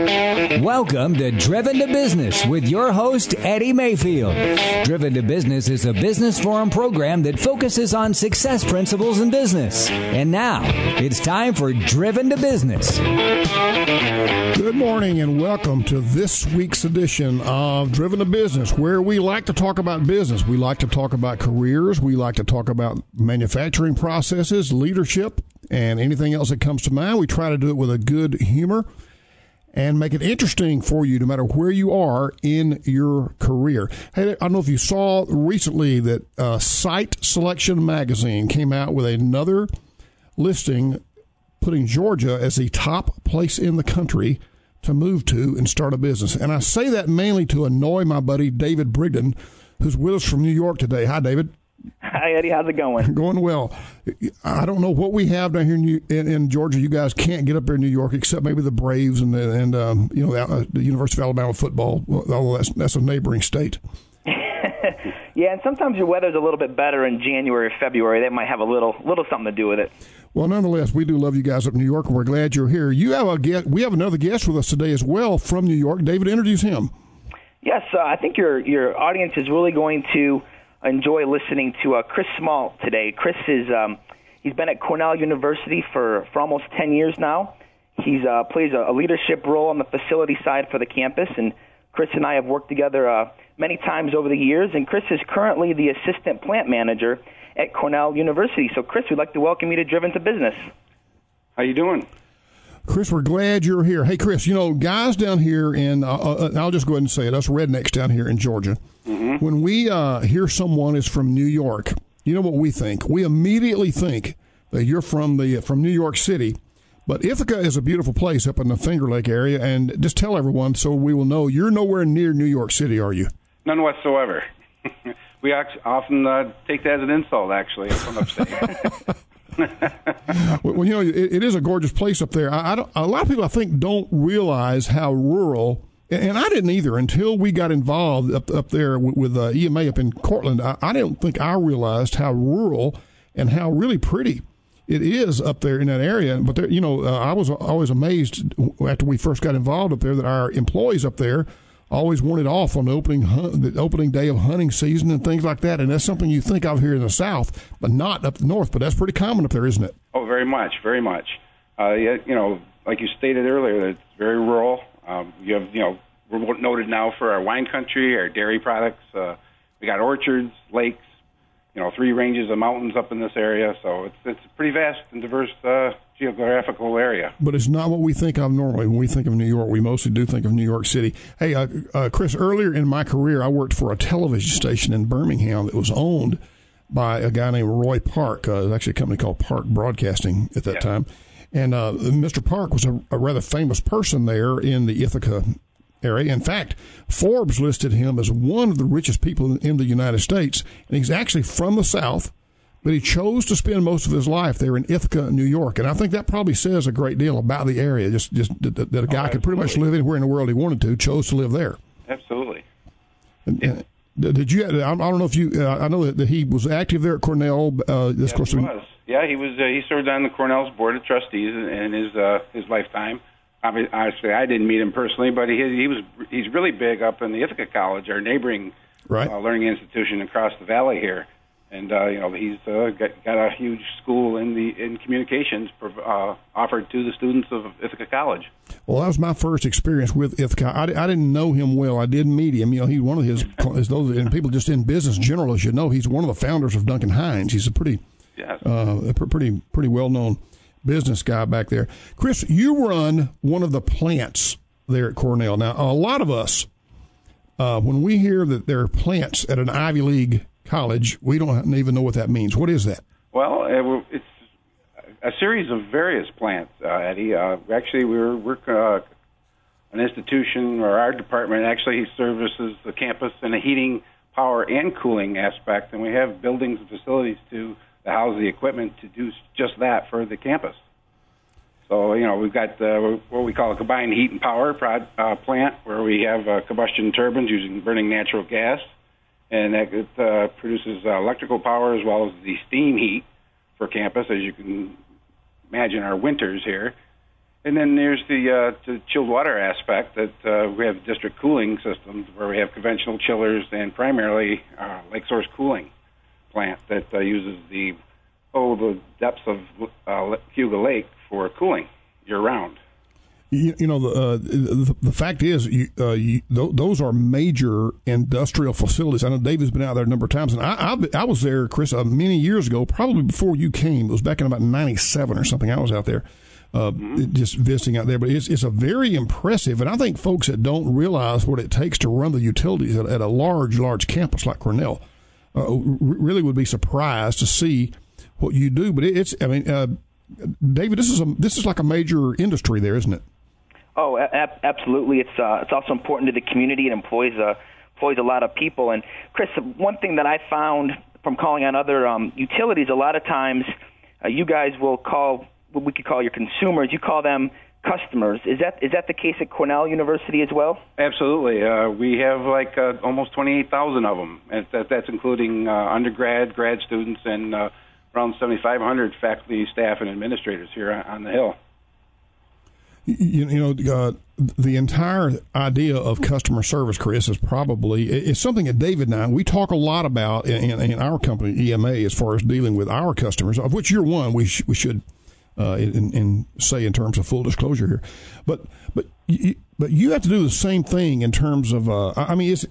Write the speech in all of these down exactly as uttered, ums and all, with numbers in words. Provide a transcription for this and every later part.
Welcome to Driven to Business with your host, Eddie Mayfield. Driven to Business is a business forum program that focuses on success principles in business. And now, it's time for Driven to Business. Good morning and welcome to this week's edition of Driven to Business, where we like to talk about business. We like to talk about careers. We like to talk about manufacturing processes, leadership, and anything else that comes to mind. We try to do it with a good humor and make it interesting for you no matter where you are in your career. Hey, I don't know if you saw recently that uh, Site Selection Magazine came out with another listing putting Georgia as the top place in the country to move to and start a business. And I say that mainly to annoy my buddy David Brigden, who's with us from New York today. Hi, David. Hi, Eddie. How's it going? Going well. I don't know what we have down here in, New, in, in Georgia. You guys can't get up there in New York except maybe the Braves and the, and um, you know the, the University of Alabama football. Although that's that's a neighboring state. Yeah, and sometimes your weather's a little bit better in January or February. That might have a little little something to do with it. Well, nonetheless, we do love you guys up in New York, and we're glad you're here. You have a guest, we have another guest with us today as well from New York. David, introduce him. Yes, uh, I think your your audience is really going to enjoy listening to uh, Chris Small today. Chris is um, he's been at Cornell University for, for almost ten years now. He's uh, plays a, a leadership role on the facility side for the campus, and Chris and I have worked together uh, many times over the years, and Chris is currently the assistant plant manager at Cornell University. So, Chris, we'd like to welcome you to Driven to Business. How you doing? Chris, we're glad you're here. Hey, Chris, you know, guys down here in, uh, uh, I'll just go ahead and say it, us rednecks down here in Georgia, mm-hmm. when we uh, hear someone is from New York, you know what we think? We immediately think that you're from the from New York City. But Ithaca is a beautiful place up in the Finger Lake area, and just tell everyone so we will know you're nowhere near New York City, are you? None whatsoever. We actually often uh, take that as an insult, actually, from upstate. Well, you know, it, it is a gorgeous place up there. I, I don't, a lot of people, I think, don't realize how rural, and I didn't either until we got involved up up there with, with uh, E M A up in Cortland. I, I don't think I realized how rural and how really pretty it is up there in that area. But, there, you know, uh, I was always amazed after we first got involved up there that our employees up there always wanted off on the opening hunt, the opening day of hunting season and things like that. And that's something you think of here in the South, but not up the North. But that's pretty common up there, isn't it? Oh, very much, very much. Uh, you know, like you stated earlier, it's very rural. Um, you have, you know, we're noted now for our wine country, our dairy products. Uh, we got orchards, lakes, you know, three ranges of mountains up in this area. So it's it's a pretty vast and diverse uh, geographical area. But it's not what we think of normally. When we think of New York, we mostly do think of New York City. Hey, uh, uh, Chris, earlier in my career, I worked for a television station in Birmingham that was owned by a guy named Roy Park. Uh, it was actually a company called Park Broadcasting at that yeah. time. And uh, Mister Park was a, a rather famous person there in the Ithaca area. In fact, Forbes listed him as one of the richest people in, in the United States. And he's actually from the South, but he chose to spend most of his life there in Ithaca, New York. And I think that probably says a great deal about the area, just, just that, that a guy oh, could pretty much live anywhere in the world he wanted to, chose to live there. Absolutely. And, and did you, I don't know if you, uh, I know that, that he was active there at Cornell. Uh, this yes, course he was. Yeah, he was. Uh, he served on the Cornell's Board of Trustees in, in his uh, his lifetime. Obviously, I didn't meet him personally, but he he was he's really big up in the Ithaca College, our neighboring right. uh, learning institution across the valley here. And uh, you know, he's uh, got, got a huge school in the in communications uh, offered to the students of Ithaca College. Well, that was my first experience with Ithaca. I, I didn't know him well. I did meet him. You know, he's one of his, his those and people just in business in general, as you know, he's one of the founders of Duncan Hines. He's a pretty, yes. uh, a pretty pretty well known business guy back there. Chris, you run one of the plants there at Cornell. Now, a lot of us, uh, when we hear that there are plants at an Ivy League college, we don't even know what that means. What is that? Well, it's a series of various plants, uh, Eddie. Uh, actually, we're, we're uh, an institution, or our department actually services the campus in a heating, power, and cooling aspect, and we have buildings and facilities to house the equipment to do just that for the campus. So, you know, we've got uh, what we call a combined heat and power prod, uh, plant, where we have uh, combustion turbines using burning natural gas, and that it, uh, produces uh, electrical power as well as the steam heat for campus, as you can imagine our winters here. And then there's the, uh, the chilled water aspect that uh, we have district cooling systems where we have conventional chillers and primarily uh, lake source cooling plant that uh, uses the oh the depths of uh, Cayuga Lake for cooling year round. You, you know, the, uh, the the fact is, you, uh, you, th- those are major industrial facilities. I know David's been out there a number of times, and I I, I was there, Chris, uh, many years ago, probably before you came. It was back in about ninety-seven or something. I was out there. Uh, mm-hmm. Just visiting out there, but it's it's a very impressive, and I think folks that don't realize what it takes to run the utilities at, at a large, large campus like Cornell uh, really would be surprised to see what you do. But it, it's, I mean, uh, David, this is a this is like a major industry there, isn't it? Oh, a- absolutely. It's uh, it's also important to the community. It employs uh, employs a lot of people. And Chris, one thing that I found from calling on other um, utilities, a lot of times uh, you guys will call what we could call your consumers. You call them customers. Is that is that the case at Cornell University as well? Absolutely. Uh, we have like uh, almost twenty-eight thousand of them. And that, that's including uh, undergrad, grad students, and uh, around seventy-five hundred faculty, staff, and administrators here on, on the Hill. You, you know, uh, the entire idea of customer service, Chris, is probably it's something that David and I, we talk a lot about in, in our company, E M A, as far as dealing with our customers, of which you're one. We sh- we should uh, in, in say in terms of full disclosure here, but but you, but you have to do the same thing in terms of. Uh, I mean, it's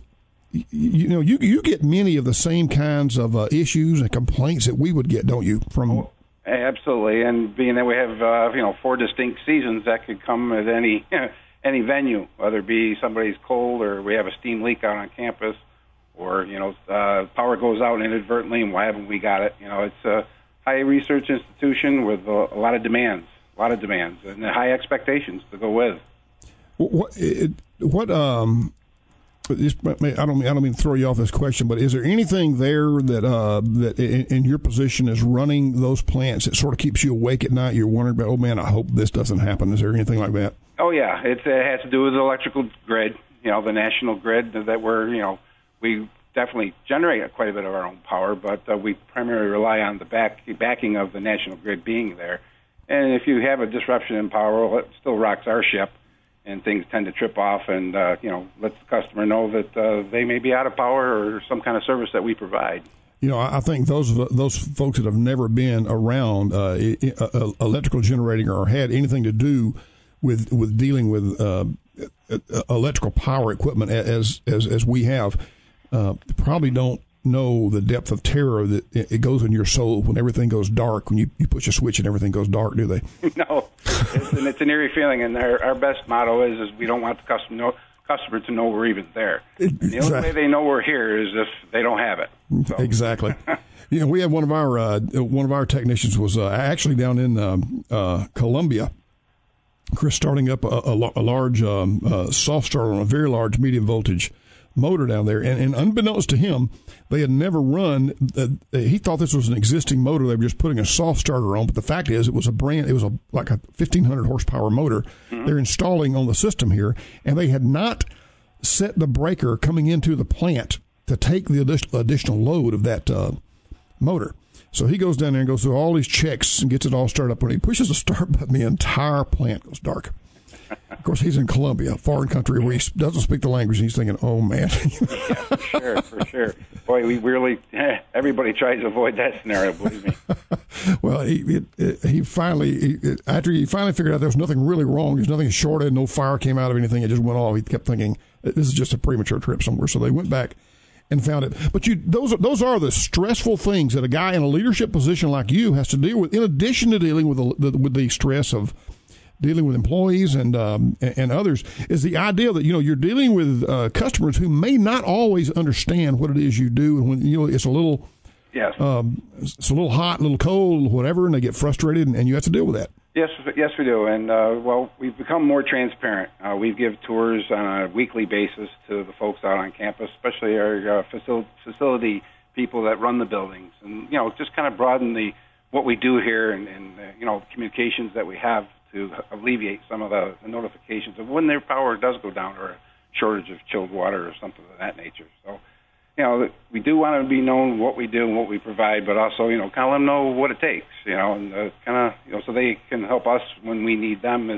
you know you you get many of the same kinds of uh, issues and complaints that we would get, don't you? From oh. Absolutely, and being that we have uh, you know four distinct seasons, that could come at any any venue, whether it be somebody's cold or we have a steam leak out on campus, or you know uh, power goes out inadvertently, and why haven't we got it? You know, it's a high research institution with a, a lot of demands, a lot of demands, and high expectations to go with. What it, what um. This, I don't mean I don't mean to throw you off this question, but is there anything there that uh, that in, in your position is running those plants that sort of keeps you awake at night? You're wondering about, oh man, I hope this doesn't happen. Is there anything like that? Oh yeah, it, it has to do with the electrical grid. You know, the national grid that we're you know we definitely generate quite a bit of our own power, but uh, we primarily rely on the back backing of the national grid being there. And if you have a disruption in power, well, it still rocks our ship. And things tend to trip off, and uh, you know, let the customer know that uh, they may be out of power or some kind of service that we provide. You know, I think those those folks that have never been around uh, electrical generating or had anything to do with with dealing with uh, electrical power equipment as as as we have uh, probably don't know the depth of terror that it goes in your soul when everything goes dark, when you, you push a switch and everything goes dark, do they? No, it's, and it's an eerie feeling, and our, our best motto is, is we don't want the customer, know, customer to know we're even there. Exactly. The only way they know we're here is if they don't have it. So. Exactly. You know, we have one of our uh, one of our technicians was uh, actually down in um, uh, Columbia, Chris, starting up a, a, a large um, uh, soft starter on a very large medium voltage motor down there, and, and unbeknownst to him, they had never run. Uh, he thought this was an existing motor; they were just putting a soft starter on. But the fact is, it was a brand. It was a like a fifteen hundred horsepower motor. Mm-hmm. They're installing on the system here, and they had not set the breaker coming into the plant to take the additional, additional load of that uh, motor. So he goes down there and goes through all these checks and gets it all started up. When he pushes the start button, the entire plant goes dark. Of course, he's in Colombia, a foreign country where he doesn't speak the language. And he's thinking, "Oh man." Yeah, for sure, for sure. Boy, we really everybody tries to avoid that scenario. Believe me. Well, he it, he finally he, after he finally figured out there was nothing really wrong. There's nothing shorted. No fire came out of anything. It just went off. He kept thinking this is just a premature trip somewhere. So they went back and found it. But you those are, those are the stressful things that a guy in a leadership position like you has to deal with. In addition to dealing with the, the with the stress of dealing with employees and um, and others, is the idea that you know you're dealing with uh, customers who may not always understand what it is you do, and when you know it's a little yes, um, it's a little hot, a little cold, whatever, and they get frustrated, and, and you have to deal with that. Yes, yes, we do, and uh, well, we've become more transparent. Uh, we give tours on a weekly basis to the folks out on campus, especially our uh, facility, facility people that run the buildings, and you know just kind of broaden the what we do here, and, and uh, you know communications that we have to alleviate some of the, the notifications of when their power does go down or a shortage of chilled water or something of that nature. So, you know, we do want to be known what we do and what we provide, but also, you know, kind of let them know what it takes, you know, and uh, kind of, you know, so they can help us when we need them as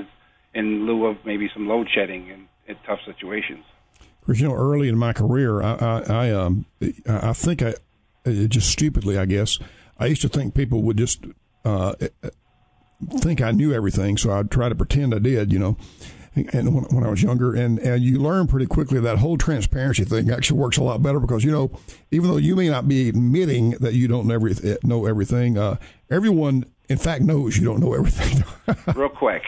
in lieu of maybe some load shedding in, in tough situations. Because, you know, early in my career, I I, I, um, I think I just stupidly, I guess, I used to think people would just uh, think I knew everything, so I'd try to pretend I did, you know. And when, when I was younger, and, and you learn pretty quickly that whole transparency thing actually works a lot better because, you know, even though you may not be admitting that you don't every, know everything, uh, everyone, in fact, knows you don't know everything. Real quick.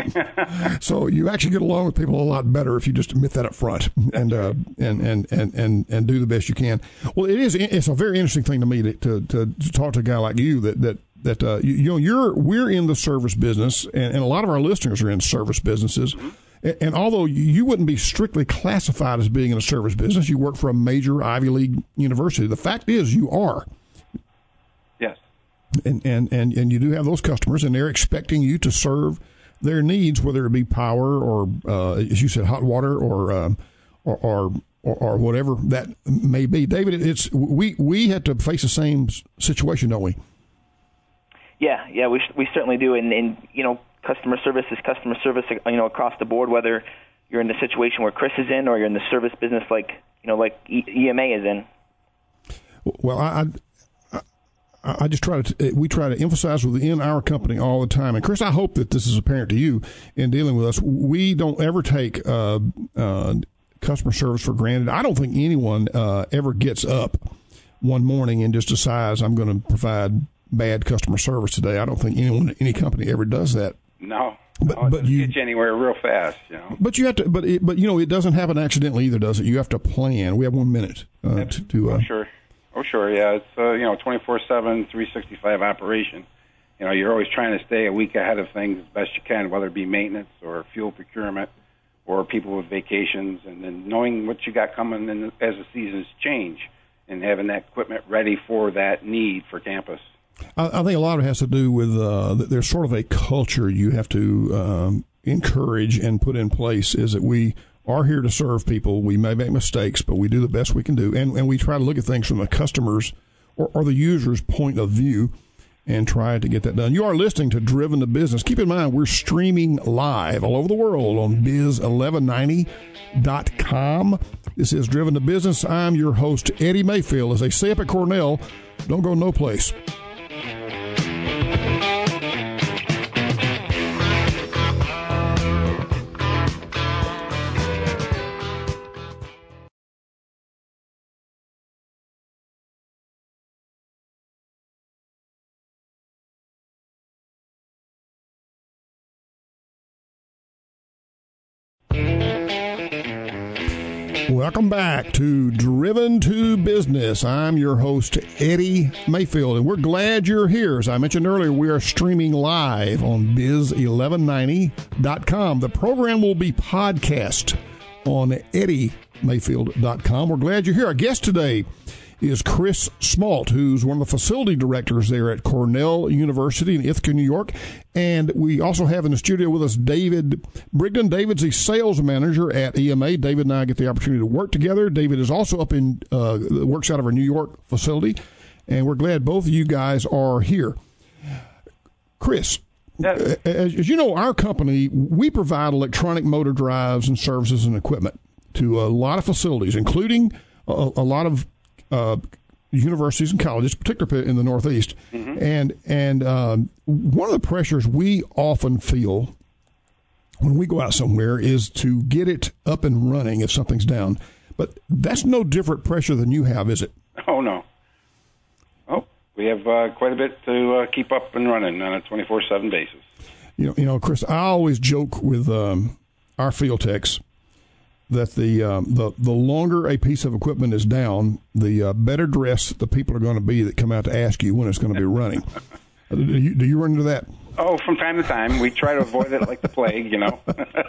So you actually get along with people a lot better if you just admit that up front and, uh, and, and, and, and, and do the best you can. Well, it is, it's a very interesting thing to me to, to, to talk to a guy like you that, that, that, uh, you, you know, you're, we're in the service business, and, and a lot of our listeners are in service businesses. Mm-hmm. And, and although you wouldn't be strictly classified as being in a service business, you work for a major Ivy League university. The fact is you are. Yes. And, and, and, and you do have those customers, and they're expecting you to serve their needs, whether it be power or, uh, as you said, hot water or, um, or, or, or, or whatever that may be. David, it's, we, we had to face the same situation, don't we? Yeah, yeah, we we certainly do, and, and you know, customer service is customer service, you know, across the board. Whether you're in the situation where Chris is in, or you're in the service business like you know, like E M A is in. Well, I, I, I just try to we try to emphasize within our company all the time, and Chris, I hope that this is apparent to you in dealing with us. We don't ever take uh, uh, customer service for granted. I don't think anyone uh, ever gets up one morning and just decides I'm going to provide bad customer service today. I don't think anyone, any company ever does that. No, but no, it but you get you anywhere real fast, you know. But you have to, but it, but you know, it doesn't happen accidentally either, does it? You have to plan. We have one minute uh, to. to uh, oh sure, oh sure, yeah. It's uh, you know, twenty-four seven, three sixty-five operation. You know, you're always trying to stay a week ahead of things as best you can, whether it be maintenance or fuel procurement or people with vacations, and then knowing what you got coming in as the seasons change and having that equipment ready for that need for campus. I, I think a lot of it has to do with uh, there's sort of a culture you have to um, encourage and put in place. Is that we are here to serve people. We may make mistakes, but we do the best we can do, and and we try to look at things from the customer's or, or the user's point of view and try to get that done. You are listening to Driven to Business. Keep in mind, we're streaming live all over the world on biz eleven ninety dot com. This is Driven to Business. I'm your host, Eddie Mayfield. As they say up at Cornell, don't go no place. Welcome back to Driven to Business. I'm your host, Eddie Mayfield, and we're glad you're here. As I mentioned earlier, we are streaming live on biz eleven ninety dot com. The program will be podcast on eddie mayfield dot com. We're glad you're here. Our guest today is Chris Smalt, who's one of the facility directors there at Cornell University in Ithaca, New York. And we also have in the studio with us David Brigden. David's the sales manager at E M A. David and I get the opportunity to work together. David is also up in, uh, works out of our New York facility. And we're glad both of you guys are here. Chris, yes. as, as you know, our company, we provide electronic motor drives and services and equipment to a lot of facilities, including a, a lot of Uh, universities and colleges, particularly in the Northeast. Mm-hmm. And and um, one of the pressures we often feel when we go out somewhere is to get it up and running if something's down. But that's no different pressure than you have, is it? Oh, no. Oh, we have uh, quite a bit to uh, keep up and running on a twenty-four seven basis. You know, you know, Chris, I always joke with um, our field techs that the um, the the longer a piece of equipment is down, the uh, better dressed the people are going to be that come out to ask you when it's going to be running. do, you, do you run into that? Oh, from time to time. We try to avoid it like the plague, you know.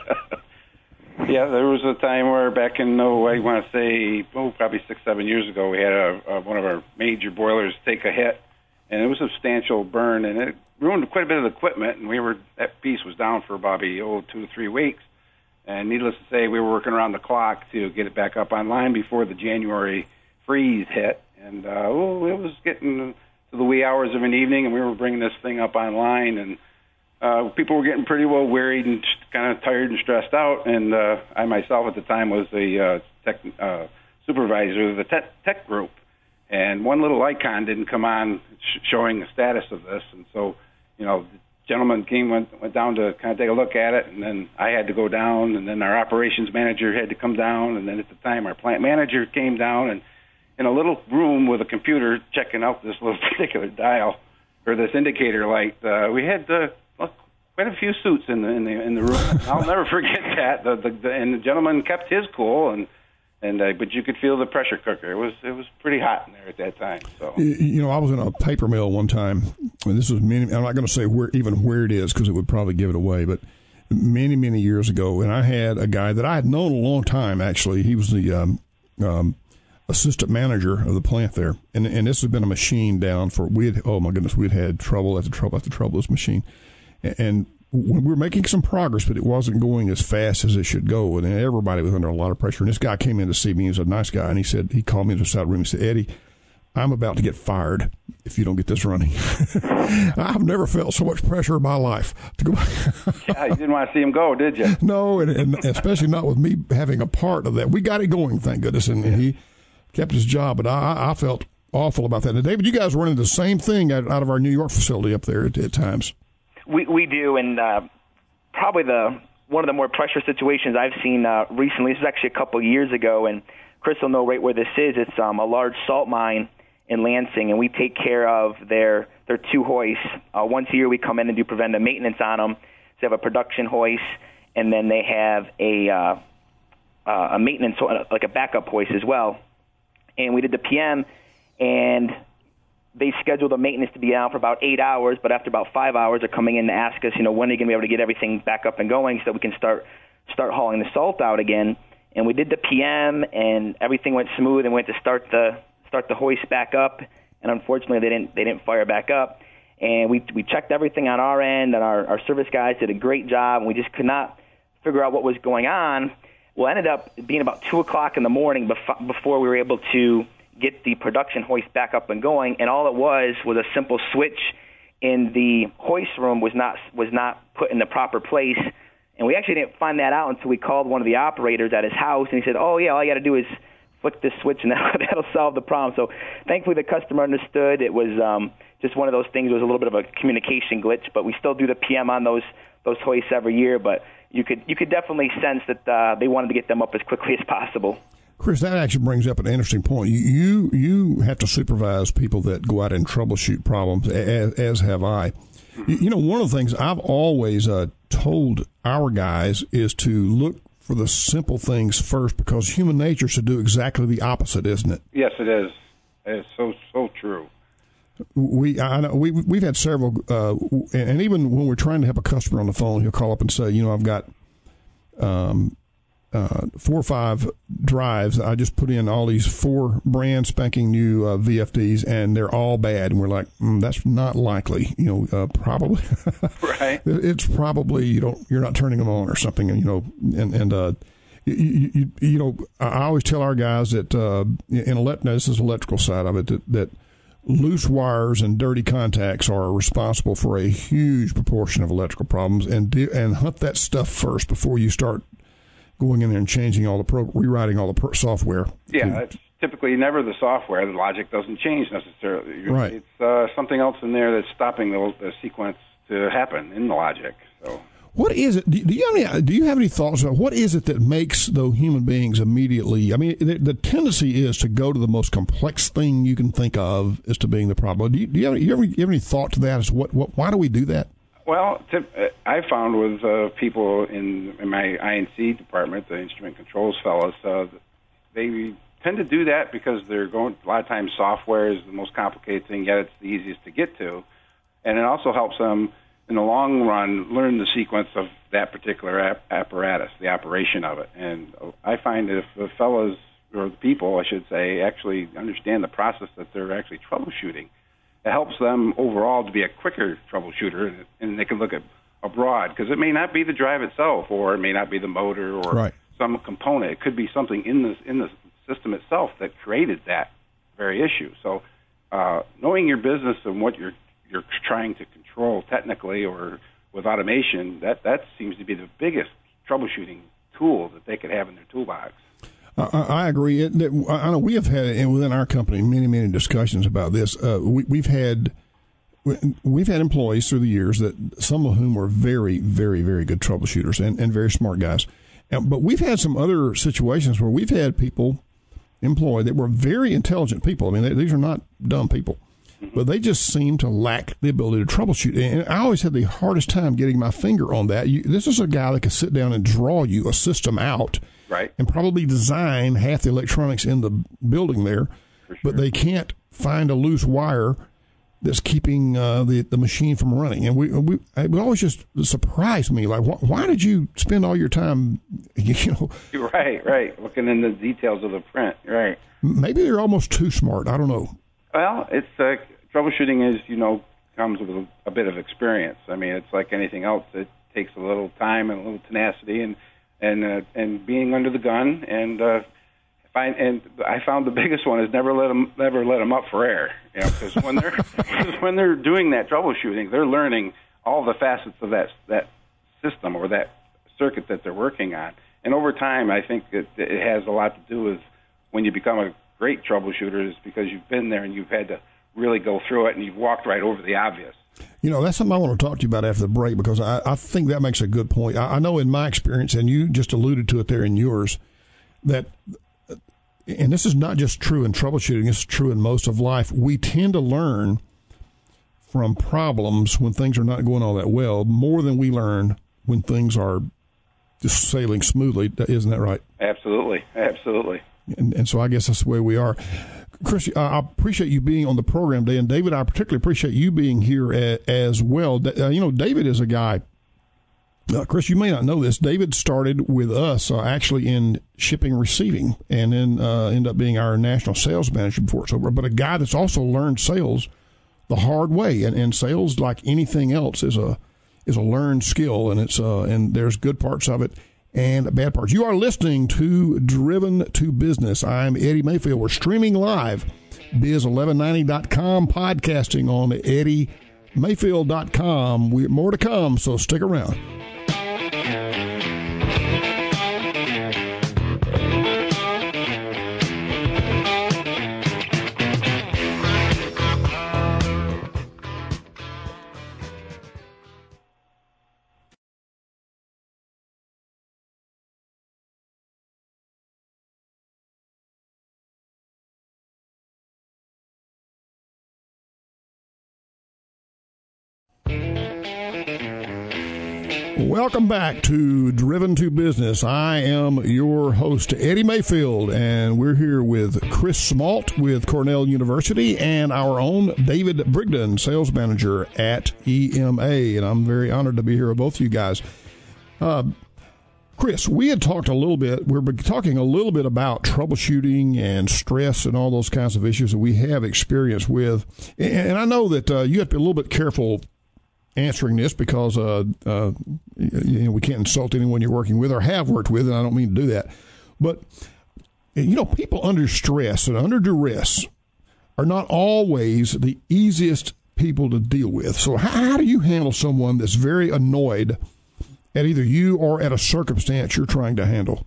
Yeah, there was a time where back in, oh, I want to say, oh, probably six, seven years ago, we had a, a, one of our major boilers take a hit, and it was a substantial burn, and it ruined quite a bit of the equipment, and we were that piece was down for probably, oh, two to three weeks. And needless to say, we were working around the clock to get it back up online before the January freeze hit. And uh, well, it was getting to the wee hours of an evening, and we were bringing this thing up online. And uh, people were getting pretty well wearied and kind of tired and stressed out. And uh, I myself at the time was the uh, tech uh, supervisor of the tech, tech group. And one little icon didn't come on sh- showing the status of this. And so, you know, the gentleman came, went, went down to kind of take a look at it. And then I had to go down. And then our operations manager had to come down. And then at the time, our plant manager came down. And in a little room with a computer checking out this little particular dial or this indicator light, uh, we had uh, quite a few suits in the in the in the room. I'll never forget that. The, the, the and the gentleman kept his cool, and and uh, but you could feel the pressure cooker. It was it was pretty hot in there at that time. So you know, I was in a paper mill one time, and this was many. I'm not going to say where even where it is because it would probably give it away, but many many years ago, and I had a guy that I had known a long time. Actually, he was the um, um, assistant manager of the plant there, and and this had been a machine down for we had oh my goodness we'd had trouble after trouble after trouble with this machine. And we were making some progress, but it wasn't going as fast as it should go. And everybody was under a lot of pressure. And this guy came in to see me. He was a nice guy. And he said, he called me to the side room and said, Eddie, I'm about to get fired if you don't get this running. I've never felt so much pressure in my life to go. Yeah, you didn't want to see him go, did you? No, and, and especially not with me having a part of that. We got it going, thank goodness. And, and he kept his job. But I, I felt awful about that. And David, you guys were running the same thing out, out of our New York facility up there at, at times. We we do, and uh, probably the one of the more pressure situations I've seen uh, recently. This is actually a couple of years ago, and Chris will know right where this is. It's um, a large salt mine in Lansing, and we take care of their their two hoists. Uh, once a year, we come in and do preventive maintenance on them. So they have a production hoist, and then they have a uh, uh, a maintenance like a backup hoist as well. And we did the P M, and they scheduled the maintenance to be out for about eight hours, but after about five hours, they're coming in to ask us, you know, when are you going to be able to get everything back up and going so we can start start hauling the salt out again. And we did the P M, and everything went smooth, and went to start the start the hoist back up, and unfortunately, they didn't they didn't fire back up. And we we checked everything on our end, and our, our service guys did a great job, and we just could not figure out what was going on. Well, it ended up being about two o'clock in the morning before, before we were able to get the production hoist back up and going, and all it was was a simple switch in the hoist room was not was not put in the proper place. And we actually didn't find that out until we called one of the operators at his house, and he said, oh, yeah, all you got to do is flick this switch, and that'll, that'll solve the problem. So thankfully the customer understood. It was um, just one of those things. It was a little bit of a communication glitch, but we still do the P M on those those hoists every year. But you could you could definitely sense that uh, they wanted to get them up as quickly as possible. Chris, that actually brings up an interesting point. You, you you have to supervise people that go out and troubleshoot problems, as, as have I. You, you know, one of the things I've always uh, told our guys is to look for the simple things first, because human nature should do exactly the opposite, isn't it? Yes, it is. It's so so true. We I know we we've had several, uh, and even when we're trying to help a customer on the phone, he'll call up and say, you know, I've got um. Uh, four or five drives. I just put in all these four brand spanking new uh, V F Ds, and they're all bad. And we're like, mm, that's not likely. You know, uh, probably. Right. It's probably you don't you're not turning them on or something. And you know, and and uh, you, you, you know, I always tell our guys that uh, in elect now, this is the electrical side of it that, that loose wires and dirty contacts are responsible for a huge proportion of electrical problems, and do, and hunt that stuff first before you start going in there and changing all the pro, rewriting all the pro software. Yeah, it's typically never the software. The logic doesn't change necessarily. Right. It's uh, something else in there that's stopping the, the sequence to happen in the logic. So, what is it? Do you have any? Do you have any thoughts about what is it that makes though human beings immediately? I mean, the, the tendency is to go to the most complex thing you can think of as to being the problem. Do you, do you have, any, you have, any, you have any thought to that? As what, what? Why do we do that? Well, I found with uh, people in, in my I N C department, the instrument controls fellows, uh, they tend to do that because they're going. A lot of times, software is the most complicated thing, yet it's the easiest to get to, and it also helps them in the long run learn the sequence of that particular ap- apparatus, the operation of it. And I find that if the fellows or the people, I should say, actually understand the process that they're actually troubleshooting, it helps them overall to be a quicker troubleshooter, and they can look at abroad, because it may not be the drive itself, or it may not be the motor, or right. some component. It could be something in the in the system itself that created that very issue. So, uh, knowing your business and what you're you're trying to control technically, or with automation, that, that seems to be the biggest troubleshooting tool that they could have in their toolbox. I, I agree. It, it, I know we have had and within our company many, many discussions about this. Uh, we, we've had we've had employees through the years that some of whom were very, very, very good troubleshooters and, and very smart guys. And, but we've had some other situations where we've had people employed that were very intelligent people. I mean, they, these are not dumb people, but they just seem to lack the ability to troubleshoot. And I always had the hardest time getting my finger on that. You, this is a guy that could sit down and draw you a system out, right, and probably design half the electronics in the building there, For sure. but they can't find a loose wire that's keeping uh, the the machine from running. And we we it always just surprised me, like, wh- why did you spend all your time, you know? Right, right, looking in the details of the print, right. Maybe they're almost too smart. I don't know. Well, it's uh, troubleshooting is, you know, comes with a, a bit of experience. I mean, it's like anything else. It takes a little time and a little tenacity and and uh, and being under the gun. And uh, find and I found the biggest one is never let them never let them up for air. You know, because when they're cause when they're doing that troubleshooting, they're learning all the facets of that that system or that circuit that they're working on. And over time, I think it, it has a lot to do with when you become a great troubleshooter is because you've been there and you've had to really go through it and you've walked right over the obvious. You know, that's something I want to talk to you about after the break because I, I think that makes a good point. I, I know in my experience, and you just alluded to it there in yours, that, and this is not just true in troubleshooting, it's true in most of life, we tend to learn from problems when things are not going all that well more than we learn when things are just sailing smoothly. Isn't that right? Absolutely, absolutely. And, and so I guess that's the way we are. Chris, I appreciate you being on the program today. And David, I particularly appreciate you being here a, as well. Uh, you know, David is a guy, uh, Chris, you may not know this. David started with us uh, actually in shipping and receiving and then uh, ended up being our national sales manager before it's over. But a guy that's also learned sales the hard way. And, and sales, like anything else, is a is a learned skill. And, it's uh, and there's good parts of it and bad parts. You are listening to Driven to Business. I'm Eddie Mayfield. We're streaming live, biz eleven ninety dot com, podcasting on eddie mayfield dot com. We, more to come, so stick around. Welcome back to Driven to Business. I am your host, Eddie Mayfield, and we're here with Chris Smalt with Cornell University and our own David Brigden, sales manager at E M A. And I'm very honored to be here with both of you guys. Uh, Chris, we had talked a little bit, we're talking a little bit about troubleshooting and stress and all those kinds of issues that we have experience with. And I know that uh, you have to be a little bit careful answering this because uh, uh, you know, we can't insult anyone you're working with or have worked with, and I don't mean to do that. But, you know, people under stress and under duress are not always the easiest people to deal with. So how, how do you handle someone that's very annoyed at either you or at a circumstance you're trying to handle?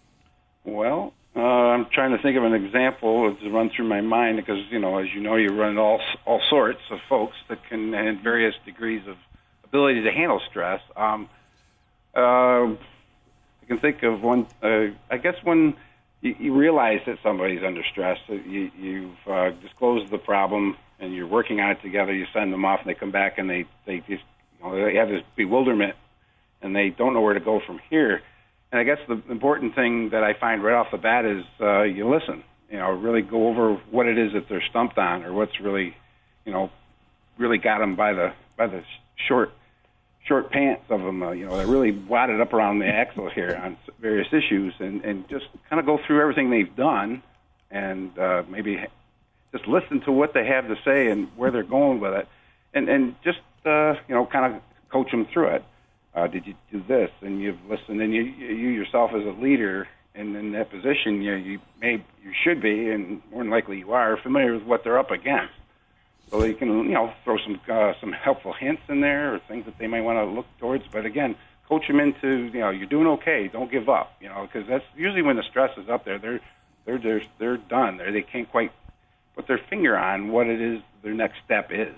Well, uh, I'm trying to think of an example to run through my mind because, you know, as you know, you run all all sorts of folks that can have various degrees of ability to handle stress. Um, uh, I can think of one, uh, I guess when you, you realize that somebody's under stress, that you, you've uh, disclosed the problem and you're working on it together, you send them off and they come back and they, they just, you know, they have this bewilderment and they don't know where to go from here. And I guess the important thing that I find right off the bat is uh, you listen. You know, really go over what it is that they're stumped on, or what's really, you know, really got them by the by the short short pants of them. Uh, you know, they're really wadded up around the axle here on various issues, and, and just kind of go through everything they've done, and uh, maybe just listen to what they have to say and where they're going with it, and and just uh, you know, kind of coach them through it. Uh, did you do this? And you've listened, and you, you yourself as a leader and in that position, you, you may, you should be, and more than likely you are, familiar with what they're up against. so you can, you know, throw some uh, some helpful hints in there or things that they might want to look towards. But again, coach them into, you know, you're doing okay. Don't give up, you know, because that's usually when the stress is up there. They're they're they're, they're done. They're, they can't quite put their finger on what it is their next step is.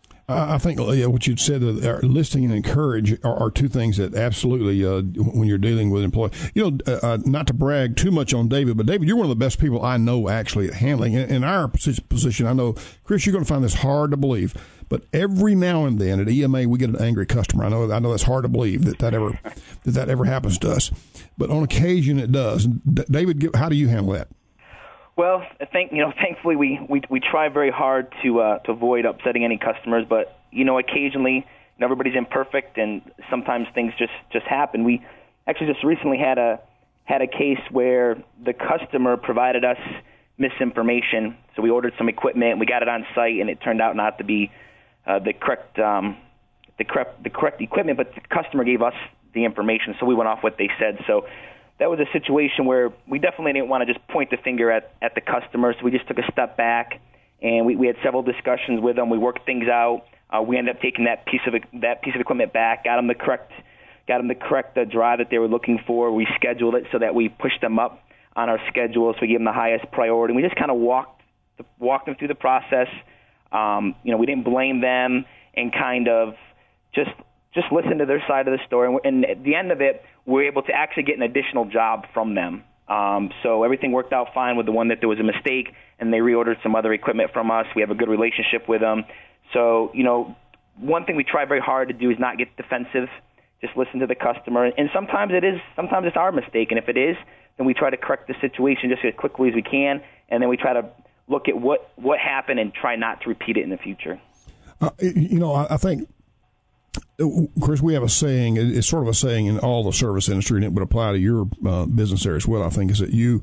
I think yeah, what you said, uh, listing and encourage are, are two things that absolutely, uh, when you're dealing with employees, you know, uh, not to brag too much on David, but David, you're one of the best people I know actually at handling. In, in our position, I know, Chris, you're going to find this hard to believe, but every now and then at E M A we get an angry customer. I know, I know that's hard to believe that that ever that that ever happens to us, but on occasion it does. D- David, how do you handle that? Well, I think, you know, thankfully we, we, we try very hard to uh, to avoid upsetting any customers, but, you know, occasionally, you know, everybody's imperfect and sometimes things just, just happen. We actually just recently had a had a case where the customer provided us misinformation. So we ordered some equipment, we got it on site, and it turned out not to be uh, the correct um, the correct the correct equipment, but the customer gave us the information, so we went off what they said. So that was a situation where we definitely didn't want to just point the finger at, at the customer, so we just took a step back, and we, we had several discussions with them. We worked things out. Uh, we ended up taking that piece of that piece of equipment back, got them the correct got them the correct uh, drive that they were looking for. We scheduled it so that we pushed them up on our schedule, so we gave them the highest priority. We just kind of walked walked them through the process. Um, you know, we didn't blame them, and kind of just just listen to their side of the story. And at the end of it, we were able to actually get an additional job from them. Um, so everything worked out fine with the one that there was a mistake, and they reordered some other equipment from us. We have a good relationship with them. So, you know, one thing we try very hard to do is not get defensive. Just listen to the customer. And sometimes it is, sometimes it's our mistake. And if it is, then we try to correct the situation just as quickly as we can. And then we try to look at what, what happened and try not to repeat it in the future. Uh, you know, I, I think, Chris, we have a saying, it's sort of a saying in all the service industry, and it would apply to your uh, business there as well, I think, is that you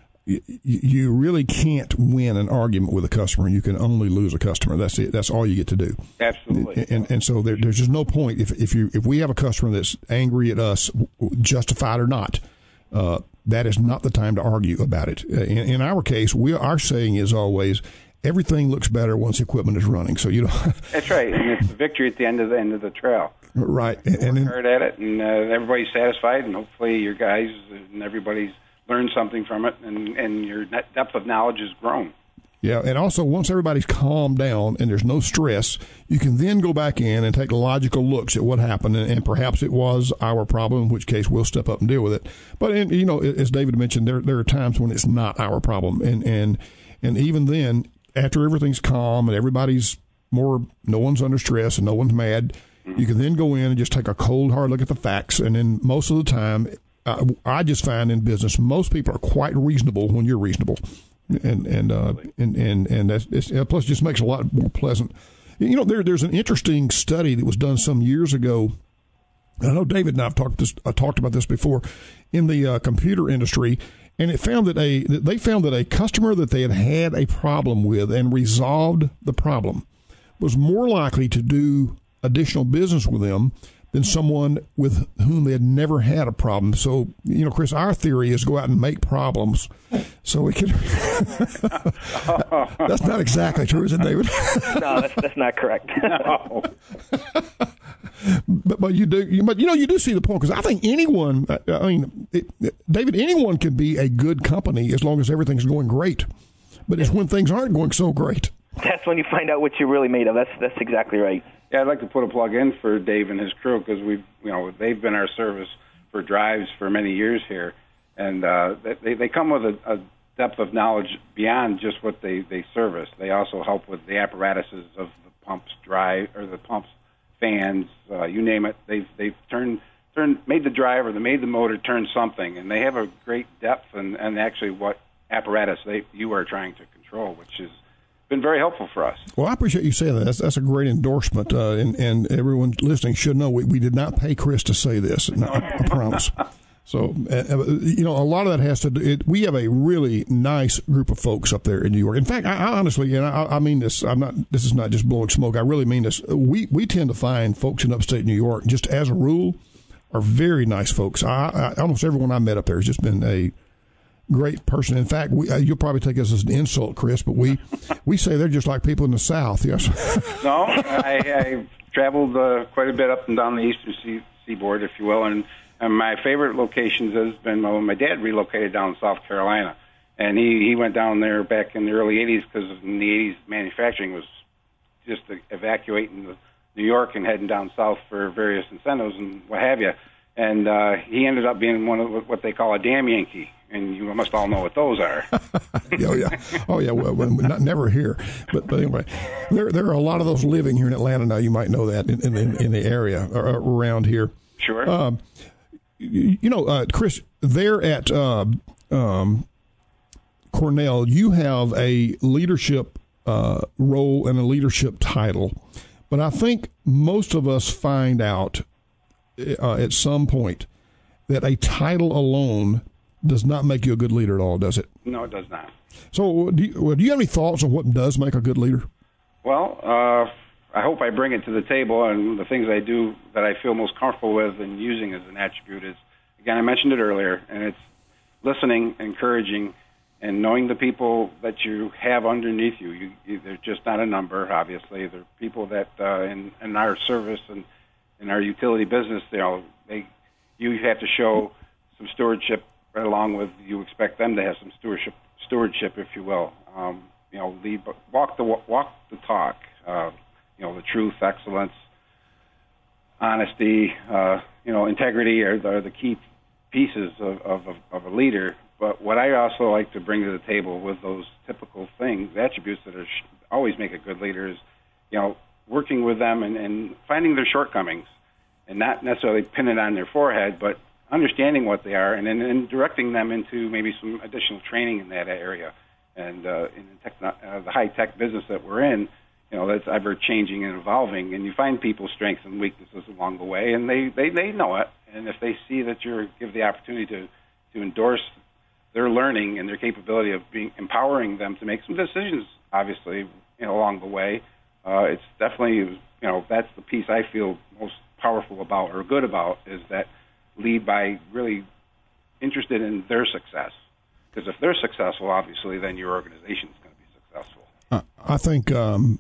you really can't win an argument with a customer. You can only lose a customer. That's it. That's all you get to do. Absolutely. And and so there, there's just no point. If if you if we have a customer that's angry at us, justified or not, uh, that is not the time to argue about it. In, in our case, we our saying is always, everything looks better once the equipment is running. So you know. That's right, and it's the victory at the end of the end of the trail. Right, and, and work hard at it, and uh, everybody's satisfied, and hopefully your guys and everybody's learned something from it, and, and your depth of knowledge has grown. Yeah, and also once everybody's calmed down and there's no stress, you can then go back in and take logical looks at what happened, and, and perhaps it was our problem, in which case we'll step up and deal with it. But in, you know, as David mentioned, there there are times when it's not our problem, and and and even then, after everything's calm and everybody's more, no one's under stress and no one's mad, you can then go in and just take a cold, hard look at the facts. And then most of the time, uh, I just find in business, most people are quite reasonable when you're reasonable. And and uh, and and, and that's, it's, plus it just makes it a lot more pleasant. You know, there there's an interesting study that was done some years ago. I know David and I have talked this, uh, talked about this before in the uh, computer industry. And it found that a they found that a customer that they had had a problem with and resolved the problem was more likely to do additional business with them than someone with whom they had never had a problem. So, you know, Chris, our theory is go out and make problems so we can. That's not exactly true, is it, David? No, that's, that's not correct. No. But but you do you, but you know you do see the point, because I think anyone I mean it, David anyone can be a good company as long as everything's going great, but it's when things aren't going so great that's when you find out what you're really made of. That's that's exactly right. Yeah, I'd like to put a plug in for Dave and his crew, because we've you know they've been our service for drives for many years here, and uh, they they come with a, a depth of knowledge beyond just what they they service. They also help with the apparatuses of the pumps drive or the pumps. Fans, uh, you name it, they've they've turned turned made the drive or they made the motor turn something, and they have a great depth and, and actually what apparatus they you are trying to control, which has been very helpful for us. Well, I appreciate you saying that. That's that's a great endorsement, uh, and and everyone listening should know we, we did not pay Chris to say this. No, I, I promise. So, uh, you know, a lot of that has to do, it, we have a really nice group of folks up there in New York. In fact, I, I honestly, and I, I mean this, I'm not, this is not just blowing smoke. I really mean this. We, we tend to find folks in upstate New York, just as a rule, are very nice folks. I, I almost everyone I met up there has just been a, great person. In fact, we, uh, you'll probably take this as an insult, Chris, but we we say they're just like people in the South. Yes. No, I, I traveled uh, quite a bit up and down the eastern sea, seaboard, if you will, and, and my favorite locations has been when my dad relocated down to South Carolina, and he, he went down there back in the early eighties because in the eighties manufacturing was just evacuating the New York and heading down south for various incentives and what have you. And uh, he ended up being one of what they call a damn Yankee, and you must all know what those are. oh yeah, oh yeah. Well, well, not, never here, but but anyway, there there are a lot of those living here in Atlanta now. You might know that in in, in the area or around here. Sure. Um, you, you know, uh, Chris, there at uh, um, Cornell, you have a leadership uh, role and a leadership title, but I think most of us find out uh, at some point that a title alone does not make you a good leader at all, does it? No, it does not. So do you, well, do you have any thoughts on what does make a good leader? Well, uh, I hope I bring it to the table, and the things I do that I feel most comfortable with and using as an attribute is, again, I mentioned it earlier, and it's listening, encouraging, and knowing the people that you have underneath you. you, you they're just not a number, obviously. They're people that uh, in, in our service and in our utility business, you know, they you have to show some stewardship right along with you expect them to have some stewardship, stewardship, if you will. Um, you know, lead, walk the walk the talk. Uh, you know, the truth, excellence, honesty, uh, you know, integrity are the, are the key pieces of, of, of a leader. But what I also like to bring to the table with those typical things, attributes that are sh- always make a good leader is, you know, working with them and, and finding their shortcomings and not necessarily pinning it on their forehead, but understanding what they are and then and directing them into maybe some additional training in that area. And uh, in the, techno- uh, the high-tech business that we're in, you know, that's ever changing and evolving, and you find people's strengths and weaknesses along the way, and they, they, they know it. And if they see that you give the opportunity to, to endorse their learning and their capability of being empowering them to make some decisions, obviously, you know, along the way, uh, it's definitely, you know, that's the piece I feel most powerful about or good about is that lead by really interested in their success. Because if they're successful, obviously, then your organization is going to be successful. Uh, I think, um,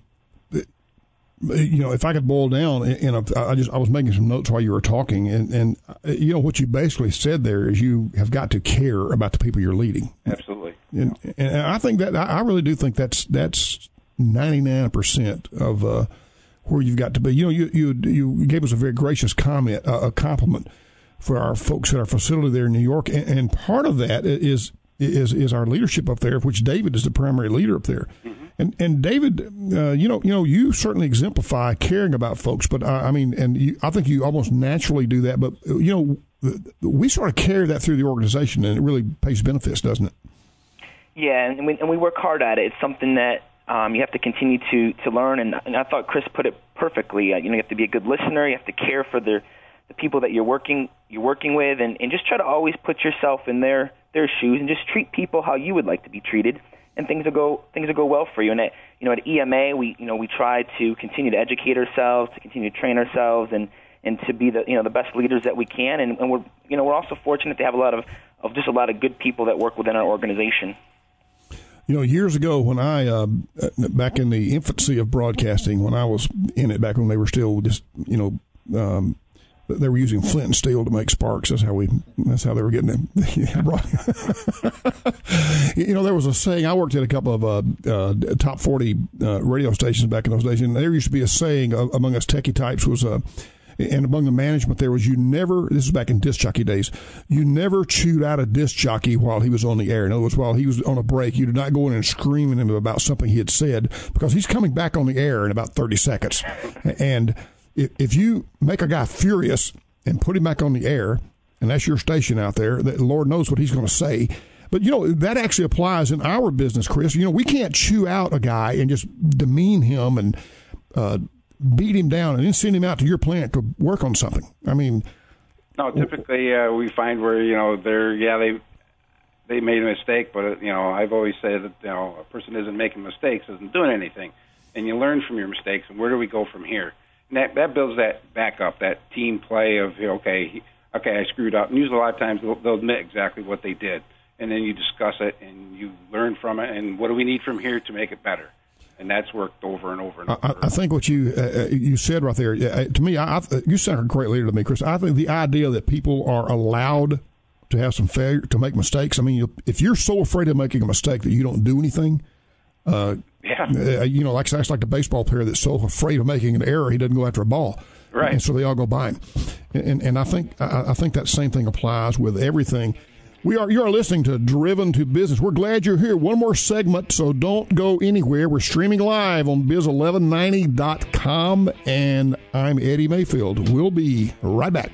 you know, if I could boil down, in a, I just I was making some notes while you were talking, and, and you know what you basically said there is you have got to care about the people you're leading. Absolutely. And, and I think that I really do think that's that's ninety-nine percent of uh, where you've got to be. You know, you you you gave us a very gracious comment, uh, a compliment for our folks at our facility there in New York, and, and part of that is is is our leadership up there, of which David is the primary leader up there. Mm-hmm. And and David, uh, you know, you know, you certainly exemplify caring about folks, but uh, I mean, and you, I think you almost naturally do that. But you know, we sort of carry that through the organization, and it really pays benefits, doesn't it? Yeah, and we and we work hard at it. It's something that um, you have to continue to to learn. And, and I thought Chris put it perfectly. Uh, you know, you have to be a good listener. You have to care for the the people that you're working you're working with, and, and just try to always put yourself in their their shoes, and just treat people how you would like to be treated. And things will go things will go well for you. And at you know at E M A, we you know we try to continue to educate ourselves, to continue to train ourselves, and, and to be the you know the best leaders that we can. And, and we're you know we're also fortunate to have a lot of, of just a lot of good people that work within our organization. You know, years ago when I uh, back in the infancy of broadcasting, when I was in it, back when they were still just you know. Um, They were using flint and steel to make sparks. That's how we. That's how they were getting them. You know, there was a saying. I worked at a couple of uh, uh, top forty uh, radio stations back in those days, and there used to be a saying uh, among us techie types was, uh, and among the management there was, you never. This is back in disc jockey days. You never chewed out a disc jockey while he was on the air. In other words, while he was on a break, you did not go in and scream at him about something he had said, because he's coming back on the air in about thirty seconds, and. If you make a guy furious and put him back on the air, and that's your station out there, the Lord knows what he's going to say. But, you know, that actually applies in our business, Chris. You know, we can't chew out a guy and just demean him and uh, beat him down and then send him out to your plant to work on something. I mean. No, typically uh, we find where, you know, they're, yeah, they they made a mistake, but, uh, you know, I've always said that, you know, a person isn't making mistakes, isn't doing anything. And you learn from your mistakes, and where do we go from here? And that, that builds that back up, that team play of, okay, okay, I screwed up. And usually a lot of times they'll, they'll admit exactly what they did. and then you discuss it and you learn from it. And what do we need from here to make it better? And that's worked over and over and over. I, I think what you uh, you said right there, uh, to me, I, I, you sound a great leader to me, Chris. I think the idea that people are allowed to have some failure, to make mistakes. I mean, you, if you're so afraid of making a mistake that you don't do anything, uh, yeah, uh, you know, like that's like the baseball player that's so afraid of making an error he doesn't go after a ball, right? And so they all go by him. And and I think I, I think that same thing applies with everything. We are you are listening to Driven to Business. We're glad you're here. One more segment, so don't go anywhere. We're streaming live on biz eleven ninety dot com, and I'm Eddie Mayfield. We'll be right back.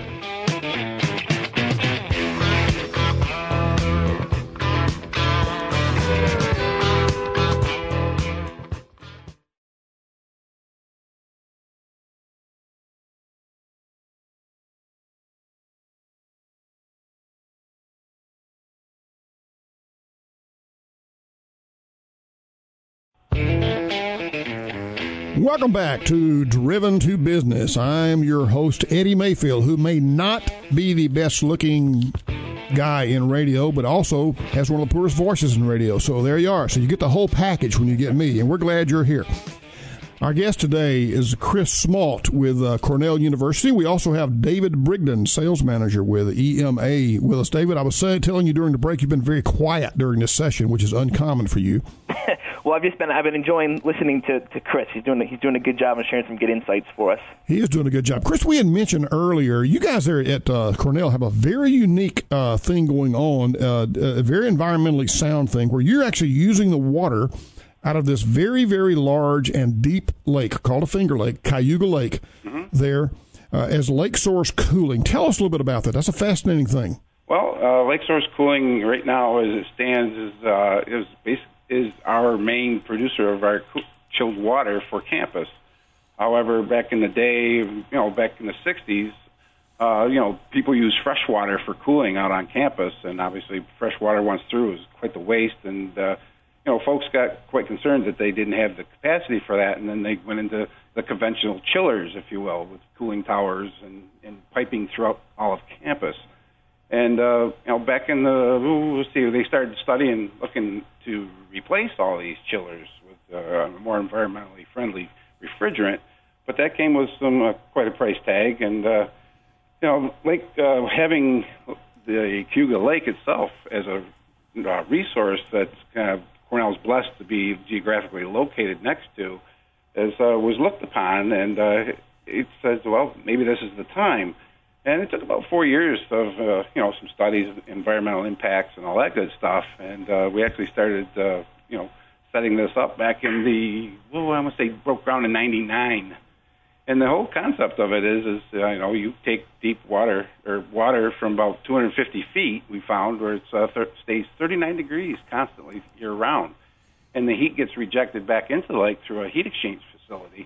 Welcome back to Driven to Business. I'm your host, Eddie Mayfield, who may not be the best-looking guy in radio, but also has one of the poorest voices in radio. So there you are. So you get the whole package when you get me, and we're glad you're here. Our guest today is Chris Smalt with uh, Cornell University. We also have David Brigden, sales manager with E M A, with us. David, I was saying, telling you during the break, you've been very quiet during this session, which is uncommon for you. Well, I've just been I've been enjoying listening to, to Chris. He's doing he's doing a good job of sharing some good insights for us. He is doing a good job. Chris, we had mentioned earlier, you guys there at uh, Cornell have a very unique uh, thing going on, uh, a very environmentally sound thing, where you're actually using the water out of this very, very large and deep lake called a Finger Lake, Cayuga Lake, mm-hmm. there uh, as lake source cooling. Tell us a little bit about that. That's a fascinating thing. Well, uh, lake source cooling right now, as it stands, is uh, is basically is our main producer of our chilled water for campus. However, back in the day, you know, back in the sixties, uh, you know, people used fresh water for cooling out on campus, and obviously fresh water once through was quite the waste, and, uh, you know, folks got quite concerned that they didn't have the capacity for that, and then they went into the conventional chillers, if you will, with cooling towers and, and piping throughout all of campus. And, uh, you know, back in the, ooh, let's see, they started studying, looking to replace all these chillers with uh, a more environmentally friendly refrigerant. But that came with some uh, quite a price tag. And, uh, you know, Lake, uh, having the Cayuga Lake itself as a uh, resource that's kind of Cornell's blessed to be geographically located next to, as uh, was looked upon. And uh, it says, well, maybe this is the time. And it took about four years of, uh, you know, some studies, environmental impacts, and all that good stuff. And uh, we actually started, uh, you know, setting this up back in the, well, I want to say broke ground in ninety-nine. And the whole concept of it is, is uh, you know, you take deep water, or water from about two hundred fifty feet, we found, where it uh, th- stays thirty-nine degrees constantly year-round. And the heat gets rejected back into the lake through a heat exchange facility.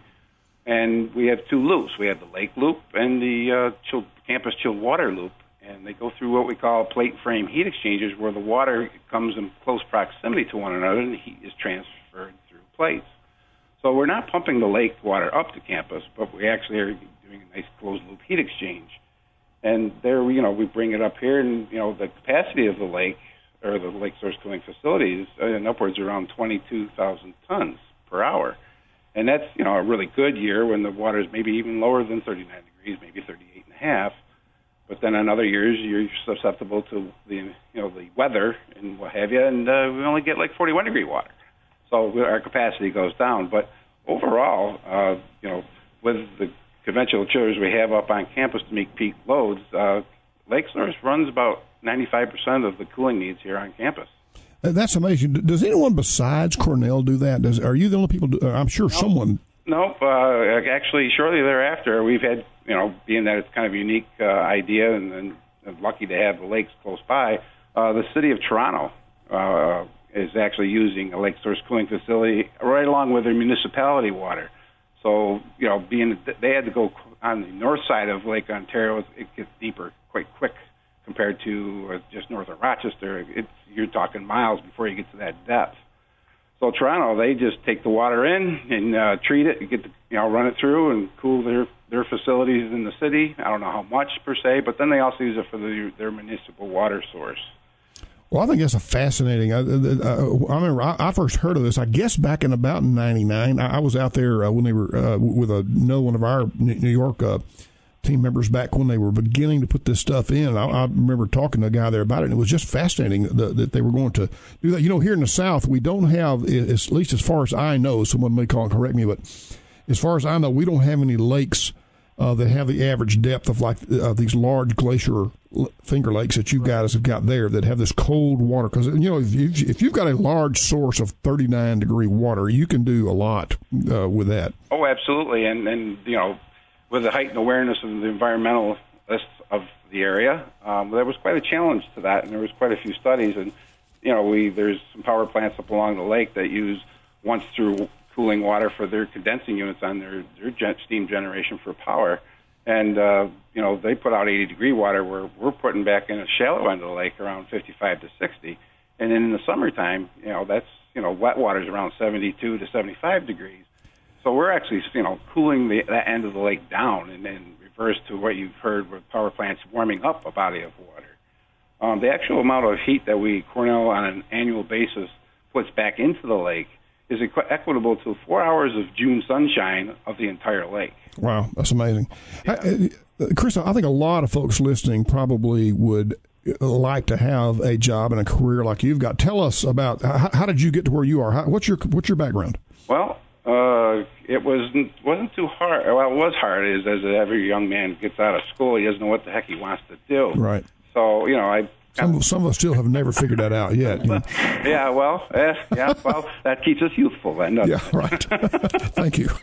And we have two loops. We have the lake loop and the uh, chilled, campus chilled water loop. And they go through what we call plate frame heat exchangers, where the water comes in close proximity to one another and the heat is transferred through plates. So we're not pumping the lake water up to campus, but we actually are doing a nice closed loop heat exchange. And there, you know, we bring it up here, and, you know, the capacity of the lake, or the lake source cooling facilities, and upwards around twenty-two thousand tons per hour. And that's, you know, a really good year when the water is maybe even lower than thirty-nine degrees, maybe thirty-eight and a half. But then on other years, you're susceptible to the, you know, the weather and what have you, and uh, we only get like forty-one degree water. So our capacity goes down. But overall, uh, you know, with the conventional chillers we have up on campus to meet peak loads, uh, Lake Source runs about ninety-five percent of the cooling needs here on campus. That's amazing. Does anyone besides Cornell do that? Does, are you the only people? Do, I'm sure nope. someone. Nope. Uh, actually, shortly thereafter, we've had, you know, being that it's kind of a unique uh, idea, and, and lucky to have the lakes close by, uh, the city of Toronto uh, is actually using a lake source cooling facility right along with their municipality water. So, you know, being they had to go on the north side of Lake Ontario, it gets deeper quite quick compared to uh, just north of Rochester. It's, you're talking miles before you get to that depth. So Toronto, they just take the water in and uh, treat it, and get the, you know, run it through and cool their their facilities in the city. I don't know how much per se, but then they also use it for the, their municipal water source. Well, I think that's a fascinating. I, I, I remember I, I first heard of this, I guess, back in about ninety-nine. I, I was out there uh, when they were uh, with a, no one of our New York uh, team members back when they were beginning to put this stuff in. I, I remember talking to a guy there about it, and it was just fascinating that, that they were going to do that. You know, here in the South, we don't have, at least as far as I know, someone may call and correct me, but as far as I know, we don't have any lakes uh, that have the average depth of like uh, these large glacier Finger Lakes that you guys have got there that have this cold water. Because, you know, if, you, if you've got a large source of thirty-nine degree water, you can do a lot uh, with that. Oh, absolutely. And, and, you know, with the heightened awareness of the environmentalists of the area, um, there was quite a challenge to that, and there was quite a few studies. And, you know, we there's some power plants up along the lake that use once-through cooling water for their condensing units on their, their gen- steam generation for power. And, uh, you know, they put out eighty-degree water where we're putting back in a shallow end of the lake around fifty-five to sixty. And then in the summertime, you know, that's, you know, wet water's around seventy-two to seventy-five degrees. So we're actually, you know, cooling the, that end of the lake down, and then reverse to what you've heard with power plants warming up a body of water. Um, the actual amount of heat that we, Cornell, on an annual basis puts back into the lake is equ- equitable to four hours of June sunshine of the entire lake. Wow, that's amazing. Yeah. I, uh, Chris, I think a lot of folks listening probably would like to have a job and a career like you've got. Tell us about how, how did you get to where you are? How, what's your what's your background? Well, uh, it wasn't wasn't too hard. Well, it was hard. Is as every young man gets out of school, he doesn't know what the heck he wants to do. Right. So you know, I. Some, some of us still have never figured that out yet. You know. Yeah, well, eh, yeah, well, that keeps us youthful then, doesn't yeah, it? right. Thank you.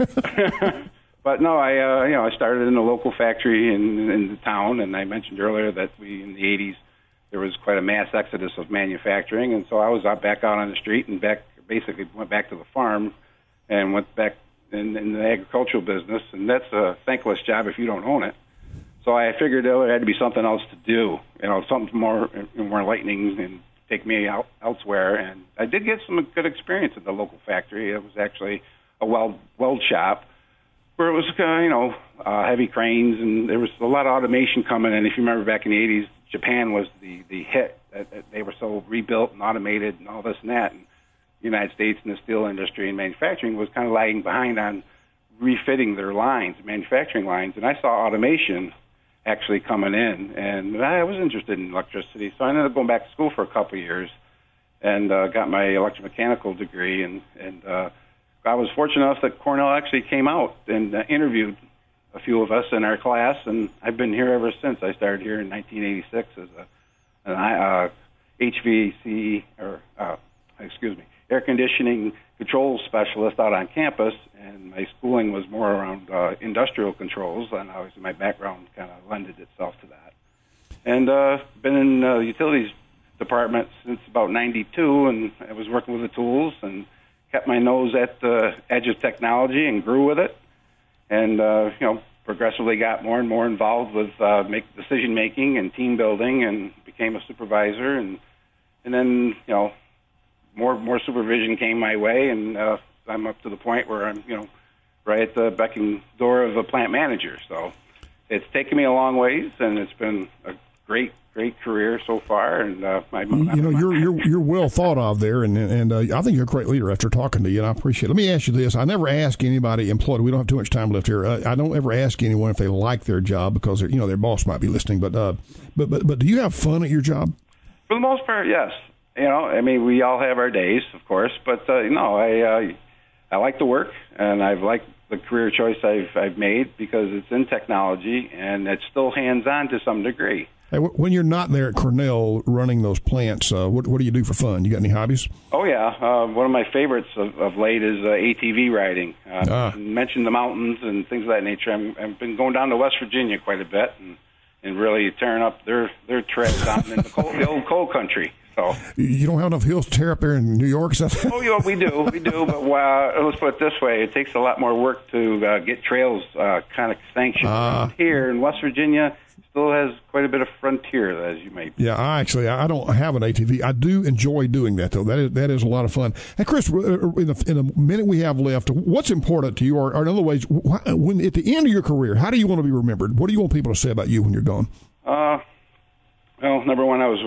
But no, I uh, you know I started in a local factory in in the town, and I mentioned earlier that we in the eighties there was quite a mass exodus of manufacturing, and so I was out back out on the street and back basically went back to the farm and went back in, in the agricultural business, and that's a thankless job if you don't own it. So I figured there had to be something else to do, you know, something more more enlightening and take me out elsewhere. And I did get some good experience at the local factory. It was actually a weld weld shop where it was, uh, you know, uh, heavy cranes, and there was a lot of automation coming in. If you remember back in the eighties, Japan was the, the hit. They were so rebuilt and automated and all this and that. And the United States and the steel industry and manufacturing was kind of lagging behind on refitting their lines, manufacturing lines. And I saw automation actually coming in, and I was interested in electricity, so I ended up going back to school for a couple of years and uh, got my electromechanical degree, and, and uh, I was fortunate enough that Cornell actually came out and uh, interviewed a few of us in our class, and I've been here ever since. I started here in nineteen eighty-six as a, an uh, H V A C, or uh, excuse me, air conditioning controls specialist out on campus, and my schooling was more around uh, industrial controls, and obviously my background kind of lended itself to that. And uh, been in the uh, utilities department since about ninety-two, and I was working with the tools and kept my nose at the edge of technology and grew with it, and uh, you know, progressively got more and more involved with uh, make decision making and team building, and became a supervisor, and and then you know. More more supervision came my way, and uh, I'm up to the point where I'm, you know, right at the beck and door of a plant manager. So it's taken me a long ways, and it's been a great, great career so far. And uh, my, you, you know, you're you're you're well thought of there, and and uh, I think you're a great leader after talking to you, and I appreciate it. Let me ask you this: I never ask anybody employed. We don't have too much time left here. Uh, I don't ever ask anyone if they like their job because you know their boss might be listening. But uh, but but but do you have fun at your job? For the most part, yes. You know, I mean, we all have our days, of course, but uh, you know, I uh, I like the work, and I've liked the career choice I've I've made because it's in technology and it's still hands-on to some degree. Hey, when you're not there at Cornell running those plants, uh, what what do you do for fun? You got any hobbies? Oh yeah, uh, one of my favorites of, of late is uh, A T V riding. Uh, ah. You mentioned the mountains and things of that nature. I'm, I've been going down to West Virginia quite a bit and, and really tearing up their their trails down in the, coal, the old coal country. So you don't have enough hills to tear up there in New York? Is that oh, yeah, we do, we do. But uh, let's put it this way: it takes a lot more work to uh, get trails uh, kind of sanctioned. Uh, Here in West Virginia, still has quite a bit of frontier, as you may. Yeah, I actually I don't have an A T V. I do enjoy doing that though. That is that is a lot of fun. Hey, Chris, in the, in the minute we have left, what's important to you, or, or in other ways, when at the end of your career, how do you want to be remembered? What do you want people to say about you when you're gone? Uh, well, number one, I was a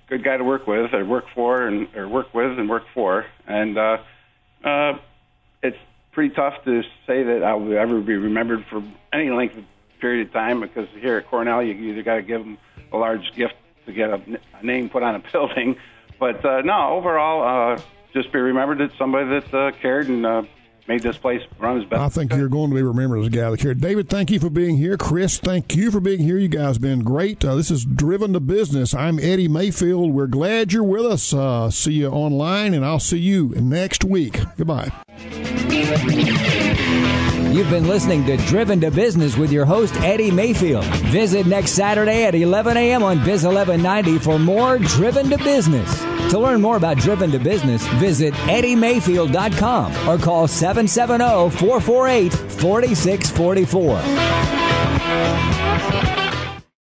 good guy to work with, or work for, and or work with and work for. And uh, uh, it's pretty tough to say that I will ever be remembered for any length of period of time, because here at Cornell, you either got to give them a large gift to get a, a name put on a building. But uh, no, overall, uh, just be remembered as somebody that uh, cared and uh, made this place run as best. I think you're going to be remembered as a guy that cared. David, thank you for being here. Chris, thank you for being here. You guys have been great. Uh, this is Driven to Business. I'm Eddie Mayfield. We're glad you're with us. Uh, see you online, and I'll see you next week. Goodbye. You've been listening to Driven to Business with your host, Eddie Mayfield. Visit next Saturday at eleven a.m. on Biz eleven ninety for more Driven to Business. To learn more about Driven to Business, visit eddie mayfield dot com or call seven seven zero, four four eight, four six four four.